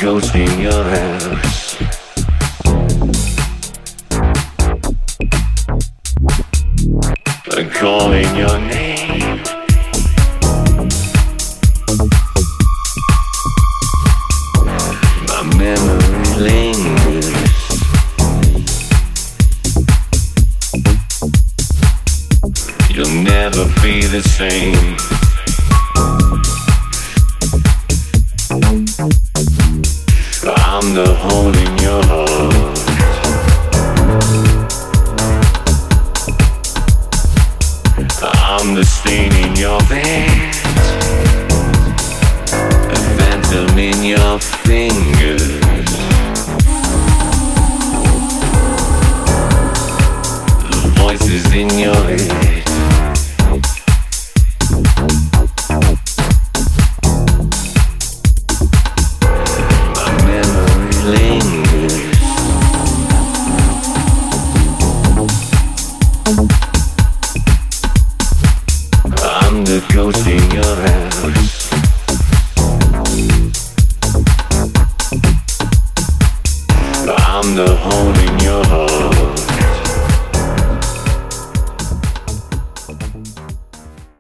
ghost in your house. I'm calling your name. My memory lingers. You'll never be the same. I'm the hole in your heart. I'm the stain in your bed, a phantom in your fingers. The voices in your head. I'm the ghost in your house. I'm the hole in your